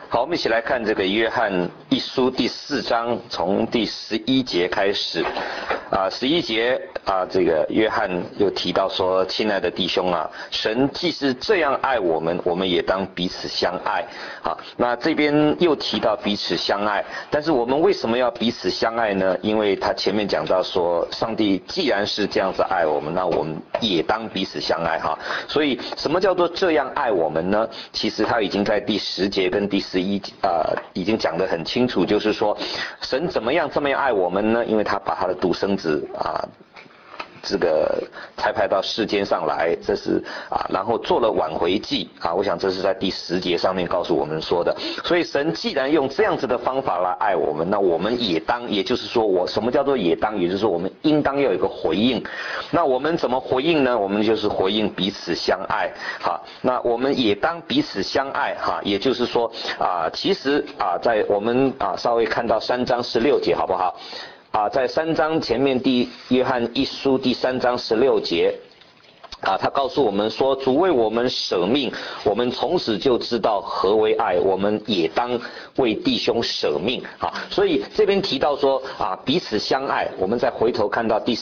好，我们一起来看这个约翰一书第4章，从第11节开始。11节这个约翰又提到说，亲爱的弟兄啊，神既是这样爱我们，我们也当彼此相爱。那这边又提到彼此相爱，但是我们为什么要彼此相爱呢？因为他前面讲到说，上帝既然是这样子爱我们，那我们也当彼此相爱哈。所以什么叫做这样爱我们呢？其实他已经在第10节跟第11节已经讲得很清楚，就是说神怎么样这么样爱我们呢？因为他把他的独生子这个差派到世间上来，这是然后做了挽回祭我想这是在第10节上面告诉我们说的。所以神既然用这样子的方法来爱我们，那我们也当，也就是说什么叫做也当，也就是说我们应当要有一个回应。那我们怎么回应呢？我们就是回应彼此相爱那我们也当彼此相爱也就是说其实在我们稍微看到3章16节好不好？在3章前面约翰一书第3章16节他告诉我们说，主为我们舍命，我们从此就知道何为爱，我们也当为弟兄舍命所以这边提到说彼此相爱，我们再回头看到第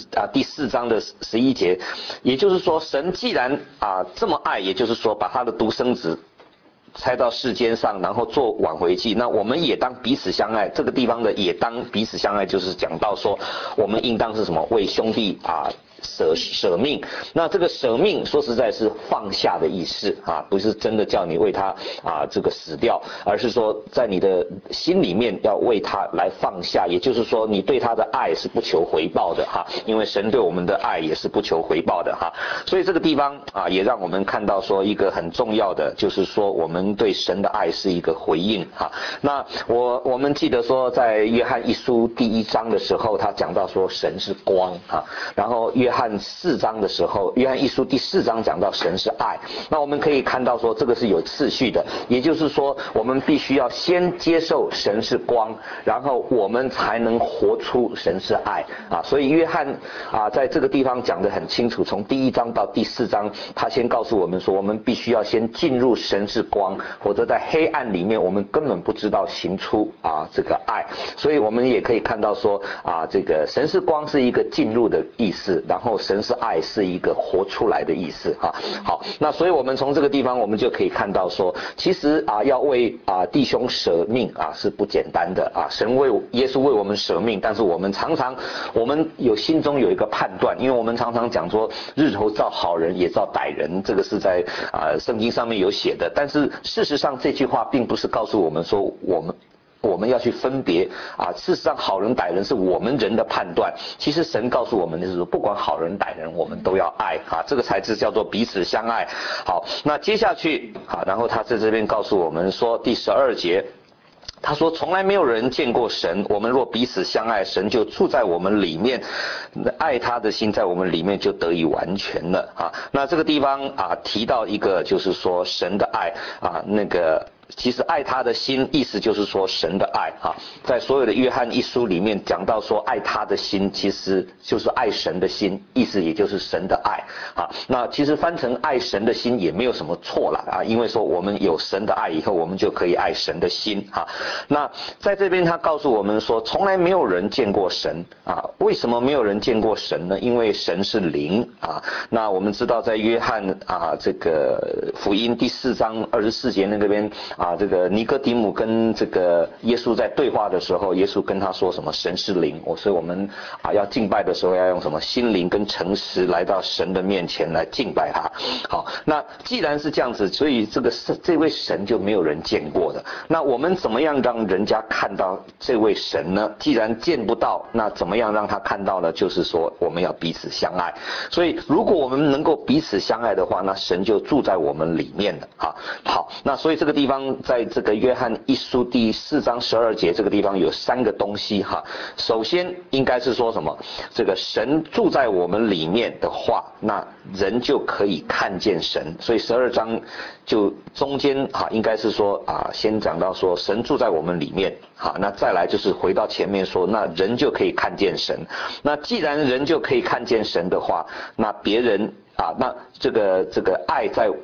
4章的11节，也就是说神既然这么爱，也就是说把他的独生子差到世间上，然后做挽回祭，那我们也当彼此相爱。这个地方的也当彼此相爱，就是讲到说我们应当是什么，为兄弟舍命。那这个舍命说实在是放下的意思不是真的叫你为他这个死掉，而是说在你的心里面要为他来放下，也就是说你对他的爱是不求回报的因为神对我们的爱也是不求回报的所以这个地方也让我们看到说一个很重要的，就是说我们对神的爱是一个回应那我们记得说在约翰一书第1章的时候，他讲到说神是光然后约翰4章的时候，约翰一书第4章讲到神是爱。那我们可以看到说这个是有次序的，也就是说我们必须要先接受神是光，然后我们才能活出神是爱所以约翰在这个地方讲得很清楚，从第1章到第4章，他先告诉我们说我们必须要先进入神是光，否则在黑暗里面我们根本不知道行出这个爱。所以我们也可以看到说这个神是光是一个进入的意思，然后神是爱是一个活出来的意思好，那所以我们从这个地方我们就可以看到说，其实要为弟兄舍命是不简单的耶稣为我们舍命，但是我们常常心中有一个判断，因为我们常常讲说日头照好人也照歹人，这个是在圣经上面有写的，但是事实上这句话并不是告诉我们说我们要去分别事实上好人歹人是我们人的判断，其实神告诉我们的是说不管好人歹人我们都要爱这个才是叫做彼此相爱。好，那接下去然后他在这边告诉我们说第12节，他说从来没有人见过神，我们若彼此相爱，神就住在我们里面，爱他的心在我们里面就得以完全了那这个地方提到一个就是说神的爱那个其实爱他的心意思就是说神的爱在所有的约翰一书里面讲到说爱他的心其实就是爱神的心，意思也就是神的爱那其实翻成爱神的心也没有什么错了因为说我们有神的爱以后，我们就可以爱神的心那在这边他告诉我们说从来没有人见过神为什么没有人见过神呢？因为神是灵那我们知道在约翰这个福音第4章24节那边这个尼哥底母跟这个耶稣在对话的时候，耶稣跟他说什么神是灵所以我们要敬拜的时候要用什么心灵跟诚实来到神的面前来敬拜他。好，那既然是这样子，所以这位神就没有人见过的，那我们怎么样让人家看到这位神呢？既然见不到，那怎么样让他看到呢？就是说我们要彼此相爱。所以如果我们能够彼此相爱的话，那神就住在我们里面了好，那所以这个地方在这个约翰一书第4章12节这个地方有3个东西首先应该是说什么？这个神住在我们里面的话，那人就可以看见神。所以12章就中间应该是说先讲到说神住在我们里面那再来就是回到前面说那人就可以看见神。那既然人就可以看见神的话，那别人那这个爱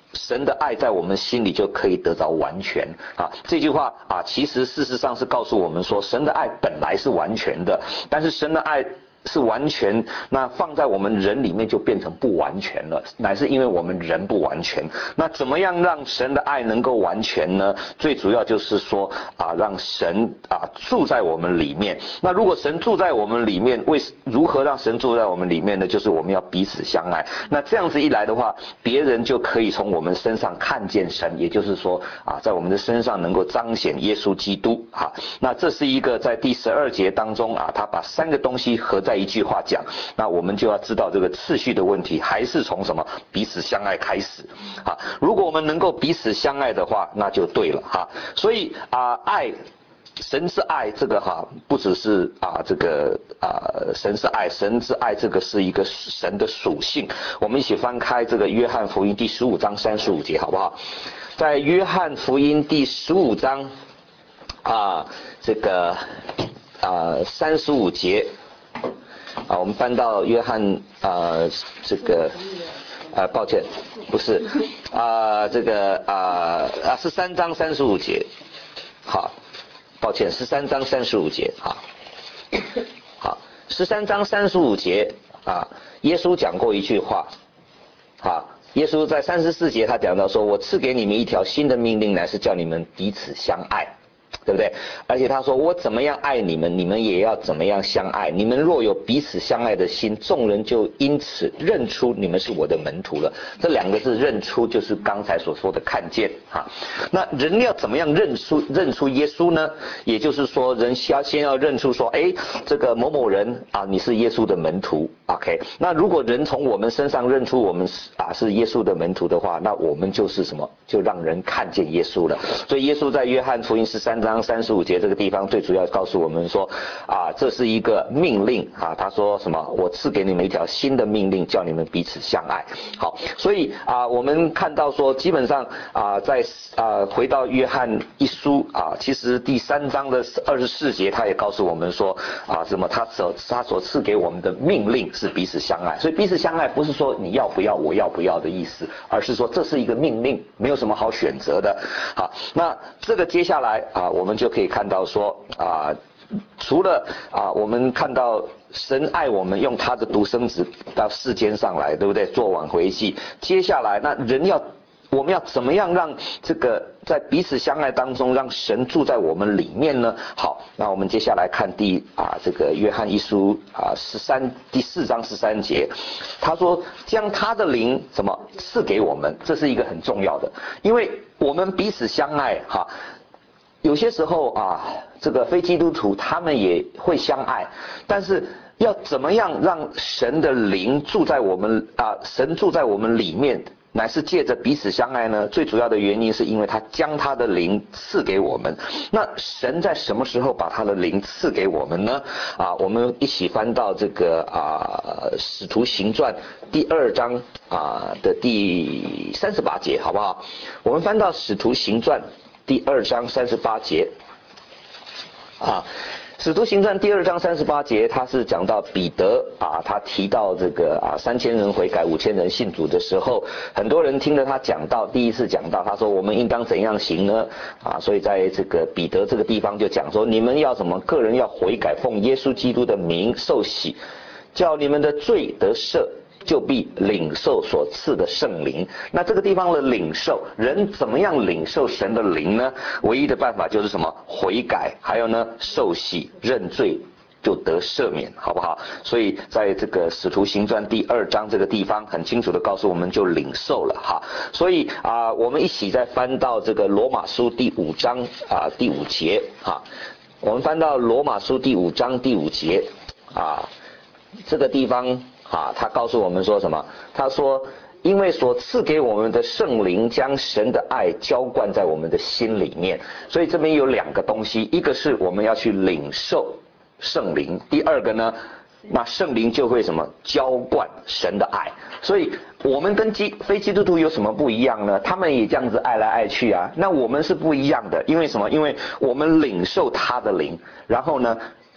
神的爱在我们心里就可以得到完全啊。这句话啊，其实事实上是告诉我们说，神的爱本来是完全的，但是神的爱是完全，那放在我们人里面就变成不完全了，乃是因为我们人不完全。那怎么样让神的爱能够完全呢？最主要就是说啊，让神啊住在我们里面。那如果神住在我们里面，如何让神住在我们里面呢？就是我们要彼此相爱。那这样子一来的话，别人就可以从我们身上看见神，也就是说啊，在我们的身上能够彰显耶稣基督啊。那这是一个在第12节当中啊，他把3个东西合在一句话讲，那我们就要知道这个次序的问题，还是从什么彼此相爱开始啊。如果我们能够彼此相爱的话，那就对了哈。所以啊，爱。神之爱，这个哈不只是啊这个神是爱，神之爱这个是一个神的属性。我们一起翻开这个约翰福音第15章35节，好不好？在约翰福音第15章这个35节我们翻到约翰这个抱歉，不是这个13章35节，好。抱歉，13章35节好，13章35节耶稣讲过一句话耶稣在34节他讲到说，我赐给你们一条新的命令，乃是叫你们彼此相爱，对不对？而且他说，我怎么样爱你们，你们也要怎么样相爱。你们若有彼此相爱的心，众人就因此认出你们是我的门徒了。这2个字认出，就是刚才所说的看见那人要怎么样认出耶稣呢？也就是说，人先要认出说，这个某某人你是耶稣的门徒。OK， 那如果人从我们身上认出我们是耶稣的门徒的话，那我们就是什么？就让人看见耶稣了。所以耶稣在约翰福音13章35节这个地方，最主要告诉我们说这是一个命令他说什么？我赐给你们一条新的命令，叫你们彼此相爱。好，所以我们看到说，基本上在回到约翰一书其实第3章的24节，他也告诉我们说什么？他所赐给我们的命令是彼此相爱。所以彼此相爱不是说你要不要我要不要的意思，而是说这是一个命令，没有什么好选择的。好，那这个接下来我们就可以看到说除了我们看到神爱我们，用他的独生子到世间上来，对不对？做挽回祭。接下来那我们要怎么样让这个在彼此相爱当中，让神住在我们里面呢？好，那我们接下来看这个约翰一书第4章13节，他说将他的灵怎么赐给我们，这是一个很重要的，因为我们彼此相爱有些时候这个非基督徒他们也会相爱，但是要怎么样让神的灵住在我们神住在我们里面，乃是借着彼此相爱呢？最主要的原因是因为他将他的灵赐给我们。那神在什么时候把他的灵赐给我们呢？我们一起翻到这个使徒行传第2章的第38节，好不好？我们翻到使徒行传第2章38节使徒行传第2章38节，他是讲到彼得他提到这个3000人悔改5000人信主的时候，很多人听了他讲到第一次讲到，他说我们应当怎样行呢？所以在这个彼得这个地方就讲说，你们要什么？个人要悔改，奉耶稣基督的名受洗，叫你们的罪得赦，就必领受所赐的圣灵。那这个地方的领受，人怎么样领受神的灵呢？唯一的办法就是什么？悔改，还有呢受洗认罪，就得赦免，好不好？所以在这个使徒行传第2章这个地方很清楚的告诉我们，就领受了所以我们一起再翻到这个罗马书第5章第5节我们翻到罗马书第5章第5节这个地方他告诉我们说什么？他说因为所赐给我们的圣灵将神的爱浇灌在我们的心里面。所以这边有2个东西，一个是我们要去领受圣灵，第二个呢，那圣灵就会什么？浇灌神的爱。所以我们跟非基督徒有什么不一样呢？他们也这样子爱来爱去那我们是不一样的。因为什么？因为我们领受他的灵，然后呢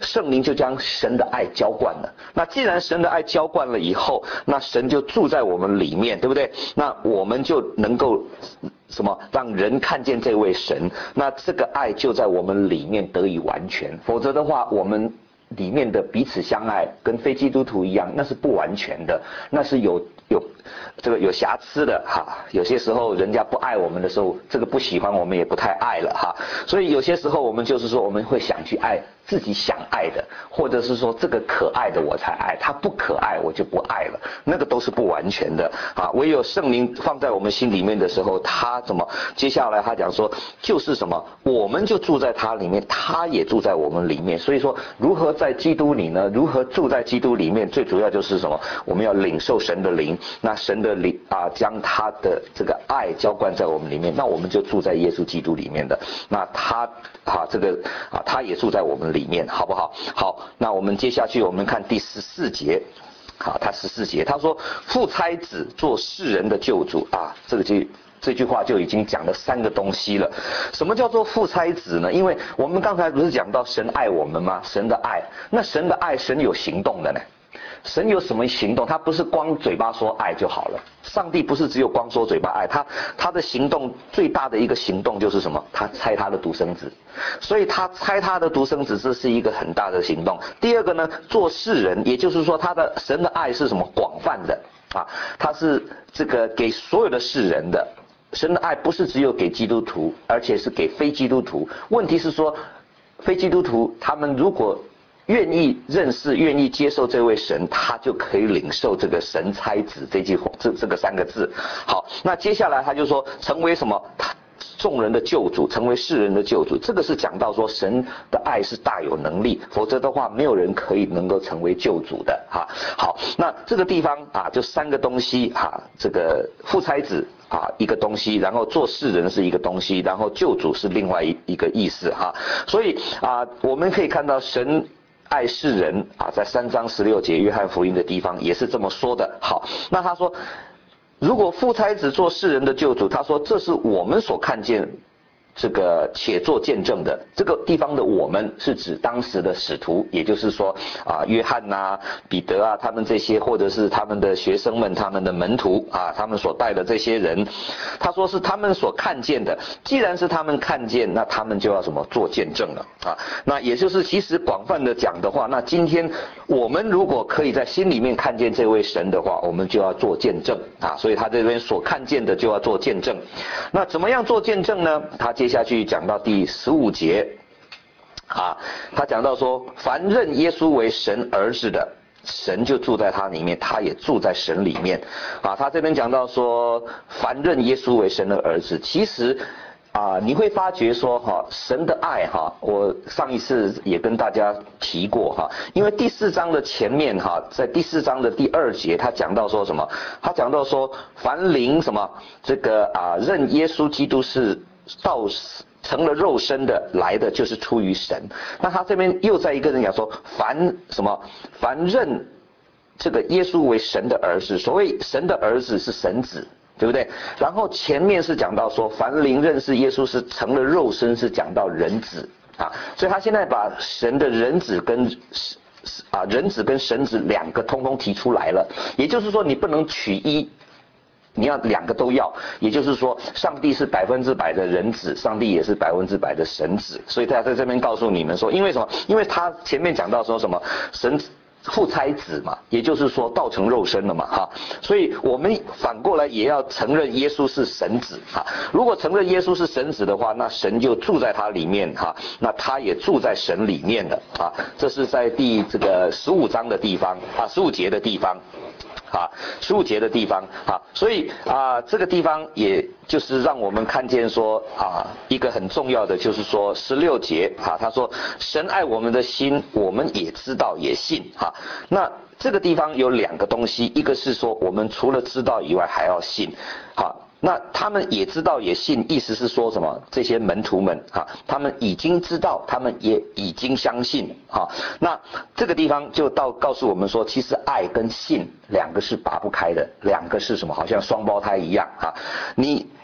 圣灵就将神的爱浇灌了。那既然神的爱浇灌了以后，那神就住在我们里面，对不对？那我们就能够什么让人看见这位神，那这个爱就在我们里面得以完全。否则的话，我们里面的彼此相爱跟非基督徒一样，那是不完全的，那是有瑕疵的哈。有些时候人家不爱我们的时候，这个不喜欢我们也不太爱了哈。所以有些时候我们就是说，我们会想去爱自己想爱的，或者是说这个可爱的我才爱，他不可爱我就不爱了，那个都是不完全的啊。唯有圣灵放在我们心里面的时候，他怎么接下来他讲说就是什么，我们就住在他里面，他也住在我们里面。所以说如何在基督里呢？如何住在基督里面？最主要就是什么？我们要领受神的灵，那神的灵啊，将他的这个爱浇灌在我们里面，那我们就住在耶稣基督里面的。那他他也住在我们里面，好不好？好，那我们接下去我们看第14节。好，他14节他说父差子做世人的救主啊，这句话就已经讲了3个东西了。什么叫做父差子呢？因为我们刚才不是讲到神爱我们吗？神的爱，那神的爱，神有行动的呢。神有什么行动？他不是光嘴巴说爱就好了。上帝不是只有光说嘴巴爱，他的行动最大的一个行动就是什么？他差他的独生子。所以他差他的独生子，这是一个很大的行动。第二个呢，做世人，也就是说神的爱是什么？广泛的啊，他是这个给所有的世人的。神的爱不是只有给基督徒，而且是给非基督徒。问题是说，非基督徒他们如果愿意认识、愿意接受这位神，他就可以领受这个神差子这个3个字。好，那接下来他就说成为什么？众人的救主，成为世人的救主。这个是讲到说神的爱是大有能力，否则的话没有人能够成为救主的哈。好，那这个地方啊，就3个东西哈，这个父差子啊一个东西，然后做世人是一个东西，然后救主是另外一个意思哈。所以啊，我们可以看到神爱世人啊，在3章16节约翰福音的地方也是这么说的。好，那他说如果父差子做世人的救主，他说这是我们所看见这个且做见证的。这个地方的我们是指当时的使徒，也就是说啊，约翰啊、彼得啊，他们这些，或者是他们的学生们、他们的门徒啊，他们所带的这些人，他说是他们所看见的。既然是他们看见，那他们就要什么？做见证了啊。那也就是其实广泛的讲的话，那今天我们如果可以在心里面看见这位神的话，我们就要做见证啊。所以他这边所看见的就要做见证。那怎么样做见证呢？他接下去讲到第15节啊，他讲到说，凡认耶稣为神儿子的，神就住在他里面，他也住在神里面啊。他这边讲到说，凡认耶稣为神的儿子，其实啊，你会发觉说哈，神的爱哈，我上一次也跟大家提过哈，因为第4章的前面哈，在第4章的第2节，他讲到说什么？他讲到说，凡灵什么这个啊，认耶稣基督是到成了肉身的来的，就是出于神。那他这边又在一个人讲说，凡什么？凡认这个耶稣为神的儿子，所谓神的儿子是神子。对不对？然后前面是讲到说，凡灵认识耶稣是成了肉身，是讲到人子啊，所以他现在把神的人子跟人子跟神子2个通通提出来了。也就是说，你不能取一，你要2个都要。也就是说，上帝是100%的人子，上帝也是100%的神子。所以他在这边告诉你们说，因为什么？因为他前面讲到说什么神父差子嘛，也就是说道成肉身了嘛哈，所以我们反过来也要承认耶稣是神子哈。如果承认耶稣是神子的话，那神就住在他里面哈，那他也住在神里面的啊。这是在第15章的地方啊，15节的地方。啊，15节的地方啊，所以啊，这个地方也就是让我们看见说啊，一个很重要的就是说16节啊，他说神爱我们的心，我们也知道也信哈。那这个地方有2个东西，一个是说我们除了知道以外还要信，好。那他们也知道也信，意思是说什么？这些门徒们啊，他们已经知道，他们也已经相信啊。那这个地方就告诉我们说，其实爱跟信2个是拔不开的，2个是什么？好像双胞胎一样啊。你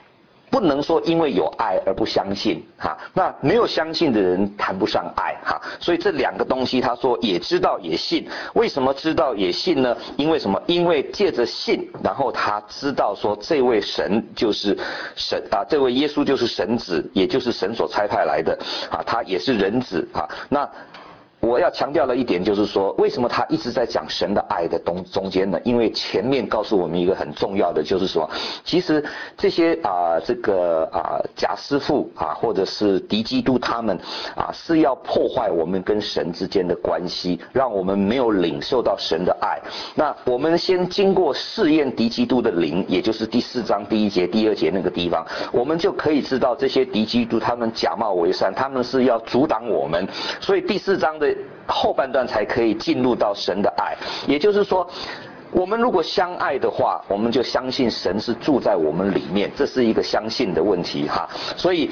不能说因为有爱而不相信哈，那没有相信的人谈不上爱哈，所以这两个东西他说也知道也信，为什么知道也信呢？因为什么？因为借着信，然后他知道说这位神就是神啊，这位耶稣就是神子，也就是神所差派来的啊，他也是人子啊。那我要强调的一点就是说，为什么他一直在讲神的爱的中间呢？因为前面告诉我们一个很重要的，就是说，其实这些假师傅啊，或者是敌基督他们啊，是要破坏我们跟神之间的关系，让我们没有领受到神的爱。那我们先经过试验敌基督的灵，也就是第4章第1节、第2节那个地方，我们就可以知道这些敌基督他们假冒为善，他们是要阻挡我们，所以第4章的后半段才可以进入到神的爱，也就是说，我们如果相爱的话，我们就相信神是住在我们里面，这是一个相信的问题哈。所以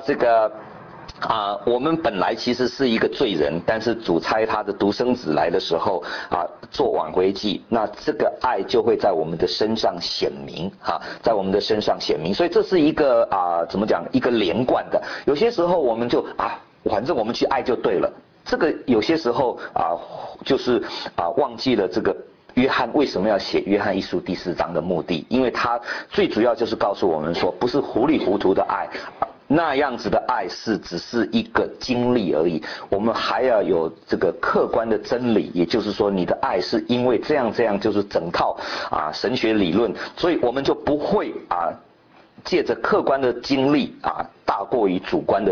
我们本来其实是一个罪人，但是主差他的独生子来的时候做挽回祭，那这个爱就会在我们的身上显明在我们的身上显明。所以这是一个怎么讲，一个连贯的。有些时候我们就反正我们去爱就对了。这个有些时候就是忘记了这个约翰为什么要写约翰一书第4章的目的，因为他最主要就是告诉我们说，不是糊里糊涂的爱，那样子的爱只是一个经历而已，我们还要有这个客观的真理，也就是说你的爱是因为这样就是整套神学理论，所以我们就不会借着客观的经历大过于主观的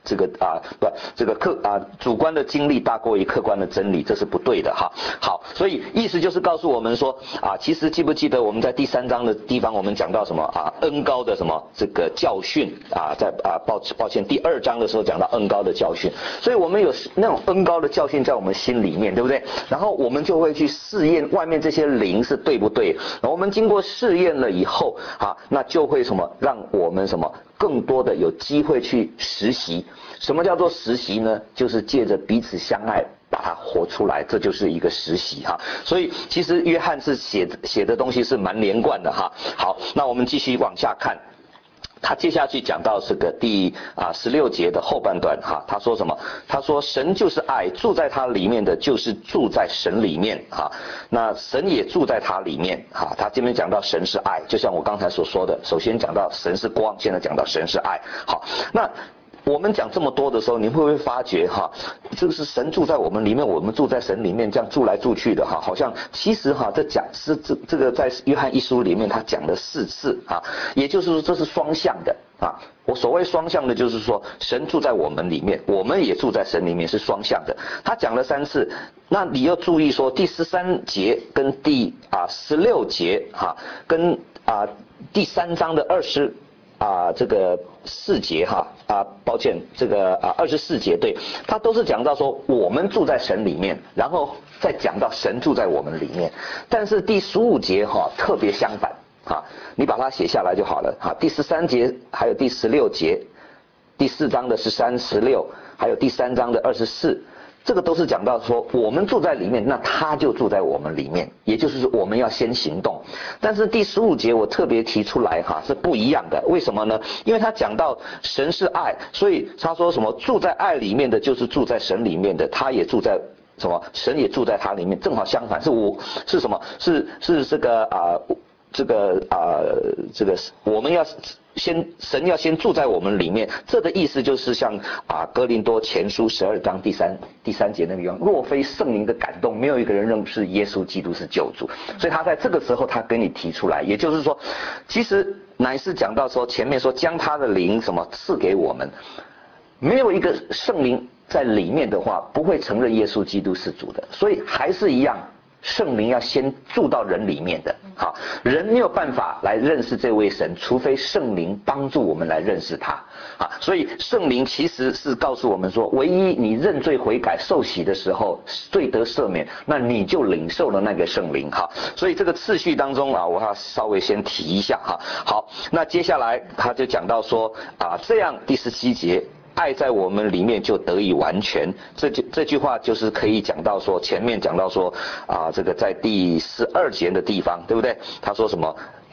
主观的经历大过于客观的真理，这是不对的哈。好，所以意思就是告诉我们说其实记不记得我们在第3章的地方我们讲到什么恩膏的什么这个教训在抱歉第2章的时候讲到恩膏的教训，所以我们有那种恩膏的教训在我们心里面，对不对？然后我们就会去试验外面这些灵是对不对，我们经过试验了以后那就会什么让我们什么更多的有机会去实习。什么叫做实习呢？就是借着彼此相爱把它活出来，这就是一个实习所以其实约翰是写的东西是蛮连贯的好，那我们继续往下看。他接下去讲到这个第16节的后半段他说什么？他说神就是爱，住在他里面的就是住在神里面那神也住在他里面他这边讲到神是爱，就像我刚才所说的，首先讲到神是光，现在讲到神是爱。好，那我们讲这么多的时候，你会不会发觉这个是神住在我们里面，我们住在神里面，这样住来住去的好像其实这个在约翰一书里面他讲了4次也就是说这是双向的我所谓双向的就是说神住在我们里面，我们也住在神里面，是双向的。他讲了3次，那你要注意说第13节跟第16节跟第3章的这个4节抱歉，这个24节，对，他都是讲到说我们住在神里面，然后再讲到神住在我们里面。但是第15节特别相反你把它写下来就好了第13节还有第16节，第4章的13、16，还有第3章的24。这个都是讲到说我们住在里面，那他就住在我们里面，也就是说我们要先行动。但是第15节我特别提出来是不一样的，为什么呢？因为他讲到神是爱，所以他说什么住在爱里面的就是住在神里面的，他也住在什么神也住在他里面，正好相反，是什么？是这个我们要神要先住在我们里面，这个意思就是像哥林多前书12章第三节那个地方，若非圣灵的感动，没有一个人认识耶稣基督是救主。所以他在这个时候他跟你提出来，也就是说其实乃是讲到说前面说将他的灵什么赐给我们，没有一个圣灵在里面的话不会承认耶稣基督是主的，所以还是一样，圣灵要先住到人里面的人没有办法来认识这位神，除非圣灵帮助我们来认识他所以圣灵其实是告诉我们说，唯一你认罪悔改受洗的时候罪得赦免，那你就领受了那个圣灵所以这个次序当中我要稍微先提一下好，那接下来他就讲到说这样第17节爱在我们里面就得以完全，这句话就是可以讲到说前面讲到说这个在第12节的地方，对不对？他说什么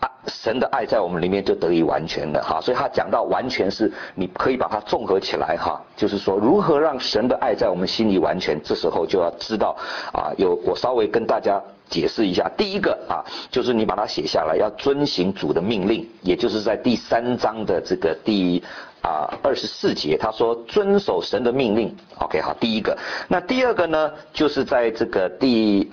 神的爱在我们里面就得以完全了哈。所以他讲到完全是你可以把它综合起来哈，就是说如何让神的爱在我们心里完全，这时候就要知道我稍微跟大家解释一下。第一个就是你把它写下来，要遵行主的命令，也就是在第3章的这个第24节，他说遵守神的命令。OK， 好，第一个。那第二个呢，就是在这个第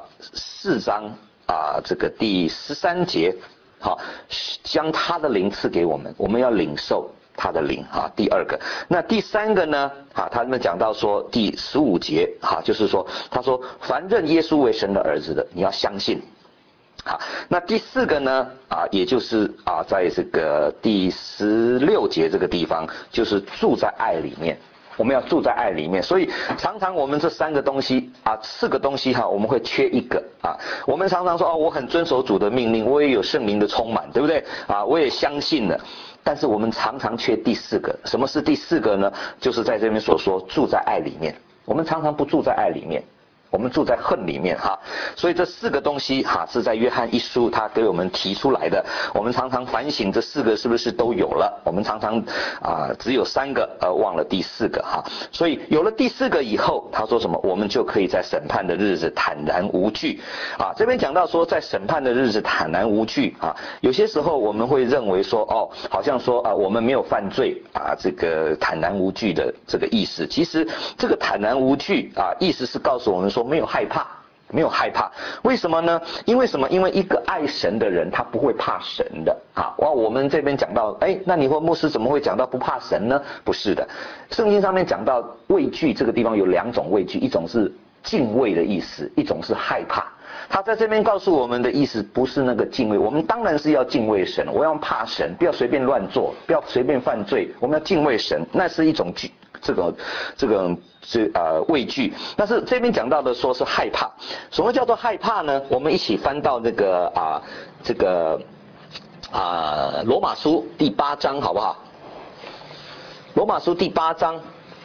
4章这个第13节，好，将他的灵赐给我们，我们要领受他的灵第二个。那第3个呢他们讲到说第15节就是说他说凡认耶稣为神的儿子的，你要相信。好，那第4个呢也就是在这个第16节这个地方，就是住在爱里面，我们要住在爱里面。所以常常我们这3个东西4个东西我们会缺一个我们常常说我很遵守主的命令，我也有圣灵的充满，对不对我也相信了，但是我们常常缺第4个。什么是第4个呢？就是在这边所说住在爱里面。我们常常不住在爱里面，我们住在恨里面所以这4个东西是在约翰一书他给我们提出来的。我们常常反省这4个是不是都有了，我们常常只有3个忘了第4个所以有了第4个以后，他说什么？我们就可以在审判的日子坦然无惧这边讲到说在审判的日子坦然无惧有些时候我们会认为说好像说我们没有犯罪这个坦然无惧的这个意思。其实这个坦然无惧意思是告诉我们说没有害怕，没有害怕。为什么呢？因为什么？因为一个爱神的人他不会怕神的我们这边讲到那你说牧师怎么会讲到不怕神呢？不是的，圣经上面讲到畏惧这个地方有2种畏惧，一种是敬畏的意思，一种是害怕。他在这边告诉我们的意思不是那个敬畏，我们当然是要敬畏神，我要怕神，不要随便乱做，不要随便犯罪，我们要敬畏神，那是一种这个畏惧。但是这边讲到的说是害怕。什么叫做害怕呢？我们一起翻到那个罗马书第8章好不好？罗马书第8章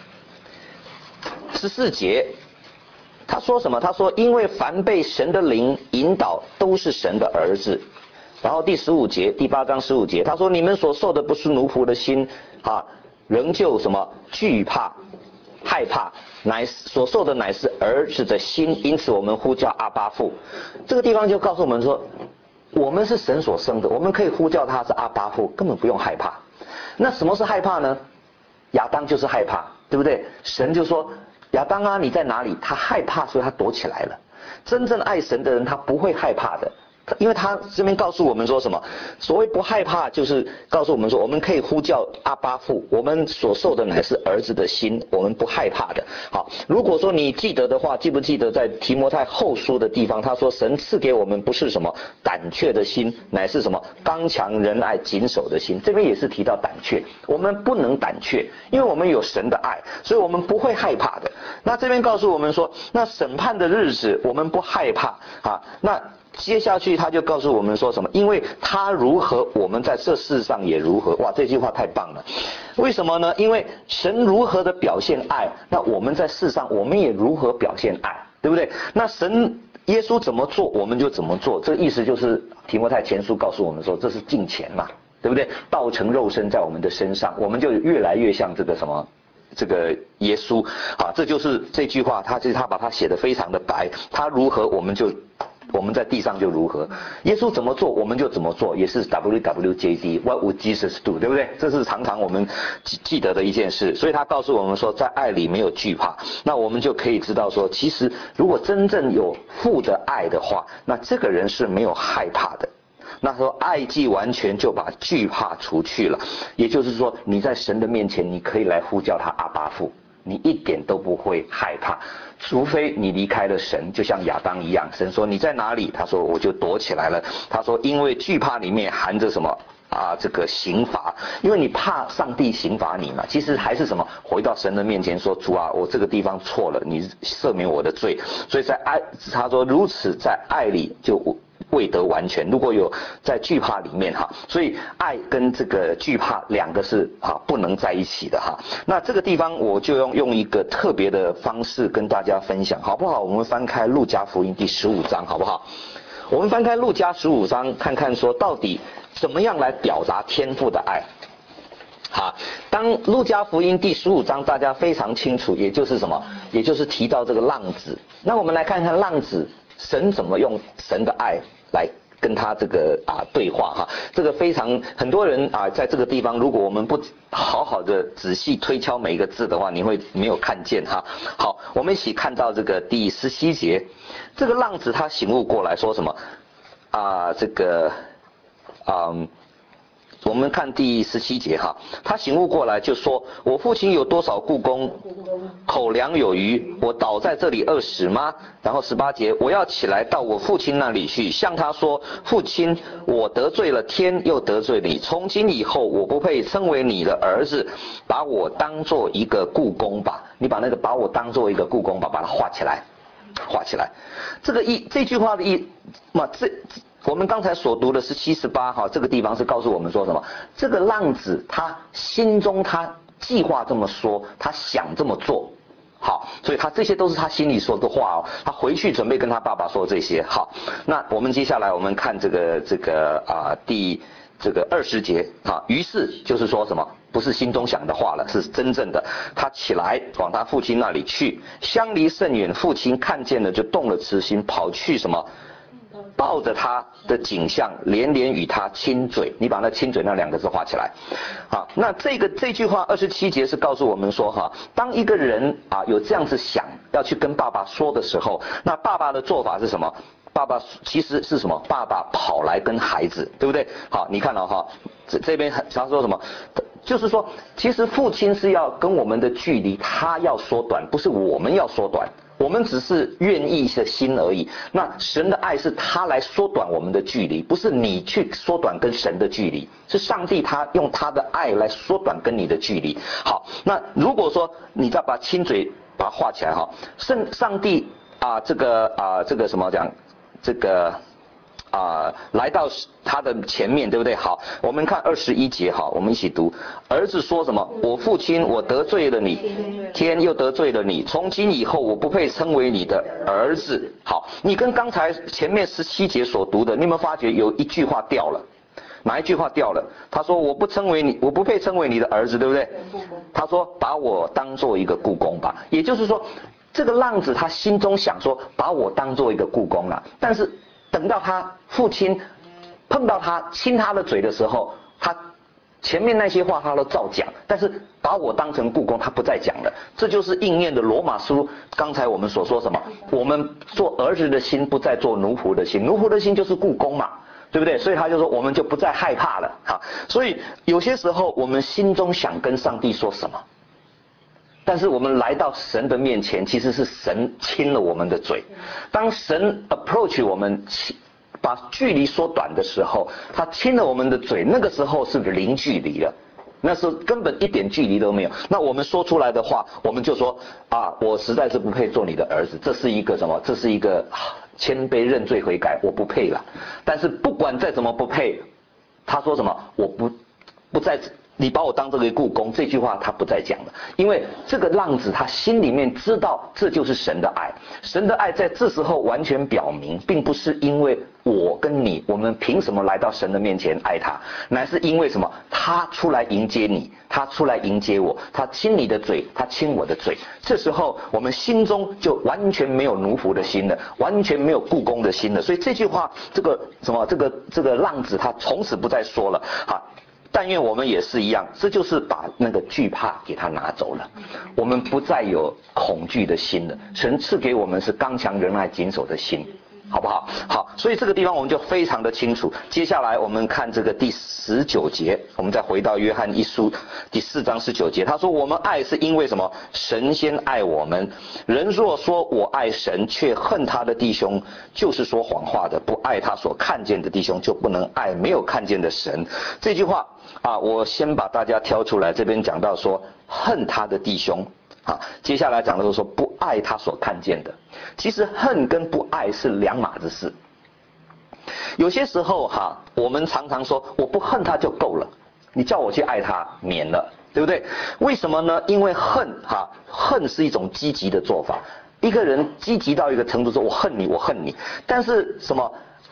14节，他说什么？他说因为凡被神的灵引导都是神的儿子。然后第15节，第8章15节，他说你们所受的不是奴仆的心仍旧什么惧怕害怕，所受的乃是儿子的心，因此我们呼叫阿爸父。这个地方就告诉我们说，我们是神所生的，我们可以呼叫他是阿爸父，根本不用害怕。那什么是害怕呢？亚当就是害怕，对不对？神就说亚当你在哪里？他害怕，所以他躲起来了。真正爱神的人他不会害怕的，因为他这边告诉我们说什么？所谓不害怕，就是告诉我们说，我们可以呼叫阿爸父，我们所受的乃是儿子的心，我们不害怕的。好，如果说你记得的话，记不记得在提摩太后书的地方，他说神赐给我们不是什么胆怯的心，乃是什么刚强仁爱谨守的心。这边也是提到胆怯，我们不能胆怯，因为我们有神的爱，所以我们不会害怕的。那这边告诉我们说，那审判的日子我们不害怕那接下去他就告诉我们说什么？因为他如何，我们在这世上也如何。哇，这句话太棒了！为什么呢？因为神如何的表现爱，那我们在世上我们也如何表现爱，对不对？那神耶稣怎么做，我们就怎么做。这个意思就是提摩太前书告诉我们说，这是敬虔嘛，对不对？道成肉身在我们的身上，我们就越来越像这个什么？这个耶稣这就是这句话，他把它写得非常的白。他如何，我们在地上就如何。耶稣怎么做，我们就怎么做，也是 WWJD What would Jesus do， 对不对？这是常常我们记得的一件事。所以他告诉我们说，在爱里没有惧怕。那我们就可以知道说，其实如果真正有父的爱的话，那这个人是没有害怕的。那说爱既完全，就把惧怕除去了。也就是说，你在神的面前，你可以来呼叫他阿爸父，你一点都不会害怕，除非你离开了神，就像亚当一样。神说你在哪里？他说我就躲起来了。他说因为惧怕里面含着什么这个刑罚，因为你怕上帝刑罚你嘛。其实还是什么？回到神的面前说，主我这个地方错了，你赦免我的罪。所以在爱，他说如此在爱里就未得完全。如果有在惧怕里面所以爱跟这个惧怕两个是不能在一起的那这个地方我就用一个特别的方式跟大家分享，好不好？我们翻开路加福音第15章，好不好？ 我们翻开路加15章，看看说到底怎么样来表达天父的爱。好，当路加福音第15章大家非常清楚，也就是什么？也就是提到这个浪子。那我们来看看浪子，神怎么用神的爱来跟他这个对话哈。这个非常很多人在这个地方，如果我们不好好的仔细推敲每一个字的话，你会没有看见哈。好，我们一起看到这个第17节，这个浪子他醒悟过来说什么？我们看第17节哈，他醒悟过来就说：我父亲有多少雇工，口粮有余，我倒在这里饿死吗？然后18节，我要起来到我父亲那里去，向他说：父亲，我得罪了天，又得罪你，从今以后我不配称为你的儿子，把我当做一个雇工吧。你把那个把我当做一个雇工吧，把它画起来，画起来。这句话的我们刚才所读的是78哈，这个地方是告诉我们说什么？这个浪子他心中他计划这么说，他想这么做，好，所以他这些都是他心里说的话哦。他回去准备跟他爸爸说这些。好，那我们接下来我们看第20节啊，于是就是说什么？不是心中想的话了，是真正的。他起来往他父亲那里去，相离甚远，父亲看见了就动了慈心，跑去什么？抱着他的景象，连连与他亲嘴。你把那亲嘴那2个字画起来。好，那这句话27节是告诉我们说哈，当一个人有这样子想要去跟爸爸说的时候，那爸爸的做法是什么？爸爸其实是什么？爸爸跑来跟孩子，对不对？好，你看了哈，这边他说什么？就是说，其实父亲是要跟我们的距离，他要缩短，不是我们要缩短。我们只是愿意的心而已。那神的爱是他来缩短我们的距离，不是你去缩短跟神的距离，是上帝他用他的爱来缩短跟你的距离。好，那如果说你再把亲嘴把它画起来哈，上帝这个什么讲？来到他的前面，对不对？好，我们看21节哈，我们一起读。儿子说什么？我父亲，我得罪了你，天又得罪了你，从今以后我不配称为你的儿子。好，你跟刚才前面17节所读的，你有没有发觉有一句话掉了？哪一句话掉了？他说我不配称为你的儿子，对不对？他说把我当做一个雇工吧。也就是说，这个浪子他心中想说把我当做一个雇工了，但是等到他父亲碰到他亲他的嘴的时候，他前面那些话他都照讲，但是把我当成雇工他不再讲了。这就是应验的罗马书刚才我们所说什么？我们做儿子的心不再做奴仆的心，奴仆的心就是雇工嘛，对不对？所以他就说我们就不再害怕了哈。所以有些时候我们心中想跟上帝说什么，但是我们来到神的面前，其实是神亲了我们的嘴。当神 approach 我们，把距离缩短的时候，他亲了我们的嘴，那个时候是零距离了，那是根本一点距离都没有。那我们说出来的话，我们就说我实在是不配做你的儿子，这是一个什么？这是一个谦卑认罪悔改，我不配了。但是不管再怎么不配，他说什么？我不再。你把我当这个雇工，这句话他不再讲了，因为这个浪子他心里面知道这就是神的爱，神的爱在这时候完全表明，并不是因为我跟你，我们凭什么来到神的面前爱他，乃是因为什么？他出来迎接你，他出来迎接我，他亲你的嘴，他亲我的嘴，这时候我们心中就完全没有奴仆的心了，完全没有雇工的心了。所以这句话，这个浪子他从此不再说了哈。但愿我们也是一样，这就是把那个惧怕给他拿走了，我们不再有恐惧的心了。神赐给我们是刚强仁爱谨守的心，好不好？好，所以这个地方我们就非常的清楚。接下来我们看这个第19节，我们再回到约翰一书第4章19节，他说我们爱是因为什么？神先爱我们。人若说我爱神，却恨他的弟兄，就是说谎话的。不爱他所看见的弟兄，就不能爱没有看见的神。这句话我先把大家挑出来，这边讲到说恨他的弟兄接下来讲的说不爱他所看见的。其实恨跟不爱是两码子事。有些时候我们常常说我不恨他就够了，你叫我去爱他免了，对不对？为什么呢？因为恨是一种积极的做法。一个人积极到一个程度说我恨你，但是什么？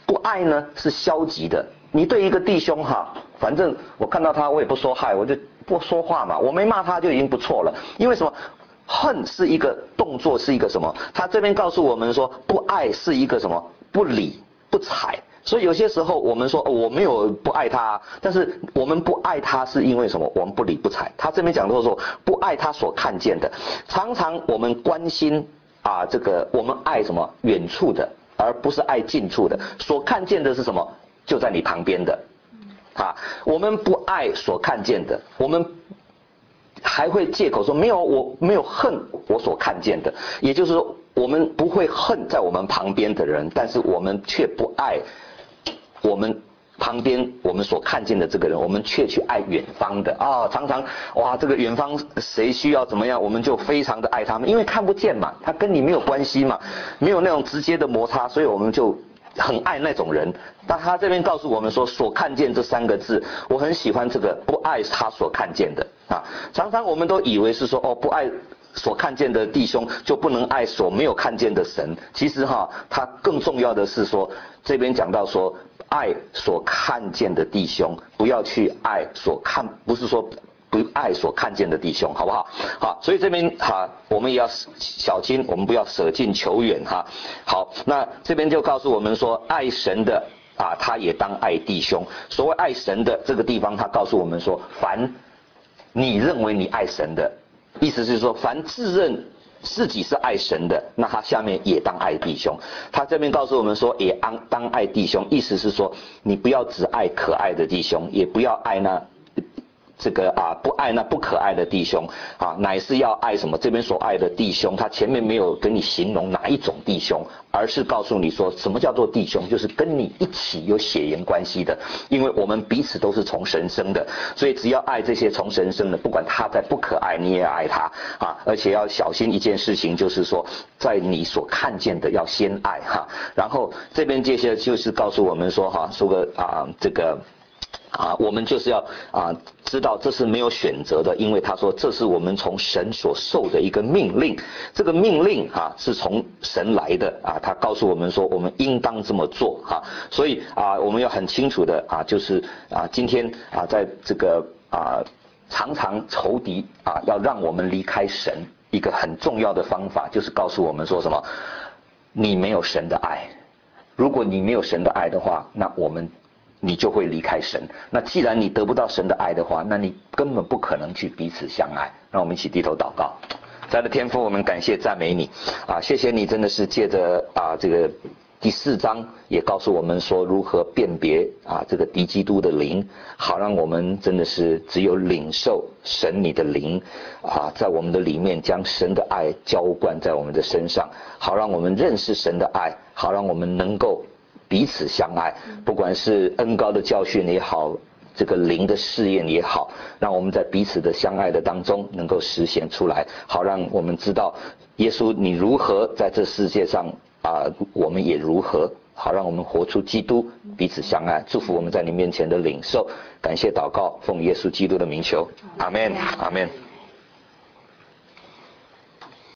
不爱呢是消极的。你对一个弟兄哈，反正我看到他我也不说嗨，我就不说话嘛，我没骂他就已经不错了。因为什么？恨是一个动作，是一个什么？他这边告诉我们说，不爱是一个什么？不理不睬。所以有些时候我们说，我没有不爱他，但是我们不爱他是因为什么？我们不理不睬。他这边讲到说，不爱他所看见的。常常我们关心这个我们爱什么？远处的，而不是爱近处的。所看见的是什么？就在你旁边的。我们不爱所看见的，我们还会借口说没有，我没有恨我所看见的。也就是说，我们不会恨在我们旁边的人，但是我们却不爱我们旁边我们所看见的这个人，我们却去爱远方的常常这个远方谁需要怎么样，我们就非常的爱他们，因为看不见嘛，他跟你没有关系嘛，没有那种直接的摩擦，所以我们就很爱那种人。但他这边告诉我们说，所看见这3个字，我很喜欢这个，不爱他所看见的常常我们都以为是说不爱所看见的弟兄就不能爱所没有看见的神。其实他更重要的是说，这边讲到说，爱所看见的弟兄，不要去爱不是说不爱所看见的弟兄，好不好？好，所以这边我们也要小心，我们不要舍近求远好，那这边就告诉我们说，爱神的他也当爱弟兄。所谓爱神的这个地方，他告诉我们说，凡你认为你爱神的，意思是说，凡自认自己是爱神的，那他下面也当爱弟兄。他这边告诉我们说，也当爱弟兄，意思是说，你不要只爱可爱的弟兄，也不要爱那不爱那不可爱的弟兄乃是要爱什么？这边所爱的弟兄，他前面没有跟你形容哪一种弟兄，而是告诉你说，什么叫做弟兄？就是跟你一起有血缘关系的，因为我们彼此都是从神生的，所以只要爱这些从神生的，不管他在不可爱，你也要爱他而且要小心一件事情，就是说，在你所看见的要先爱然后这边接下来就是告诉我们说我们就是要知道这是没有选择的，因为他说这是我们从神所受的一个命令，这个命令是从神来的他告诉我们说我们应当这么做所以我们要很清楚的就是今天在这个常常仇敌要让我们离开神，一个很重要的方法就是告诉我们说什么？你没有神的爱。如果你没有神的爱的话，那你就会离开神。那既然你得不到神的爱的话，那你根本不可能去彼此相爱。让我们一起低头祷告。在的天父，我们感谢赞美你谢谢你真的是借着这个第4章也告诉我们说如何辨别这个敌基督的灵，好让我们真的是只有领受神你的灵在我们的里面，将神的爱浇灌在我们的身上，好让我们认识神的爱，好让我们能够彼此相爱，不管是恩膏的教训也好，这个灵的试验也好，让我们在彼此的相爱的当中能够实现出来，好让我们知道耶稣你如何在这世界上我们也如何，好让我们活出基督，彼此相爱。祝福我们在你面前的领受，感谢祷告，奉耶稣基督的名求，阿们，阿们。